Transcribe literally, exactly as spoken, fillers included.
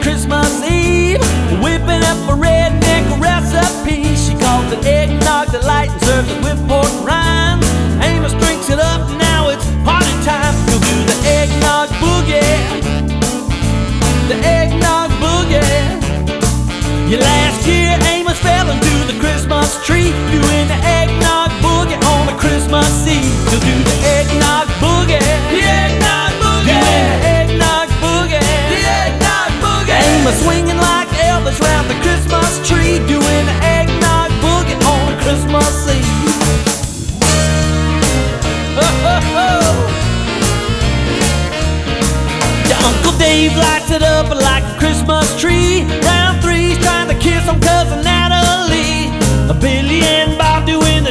Christmas Eve, whipping up a redneck recipe. She calls it eggnog delight and serves it with pork rinds. Amos drinks it up, now it's party time. We'll do the eggnog boogie, the eggnog boogie. Yeah, last year Amos fell into the Christmas tree, doing the eggnog boogie on a Christmas Eve. We'll do the eggnog boogie, the eggnog boogie, doing the eggnog boogie, the eggnog boogie. Amos swinging like Elvis round the Christmas tree, doing the eggnog boogie on a Christmas Eve. Ho, ho, ho. Your Uncle Dave lights it up like a Christmas tree. Round three's trying to kiss on cousin Natalie. Billy and Bob doing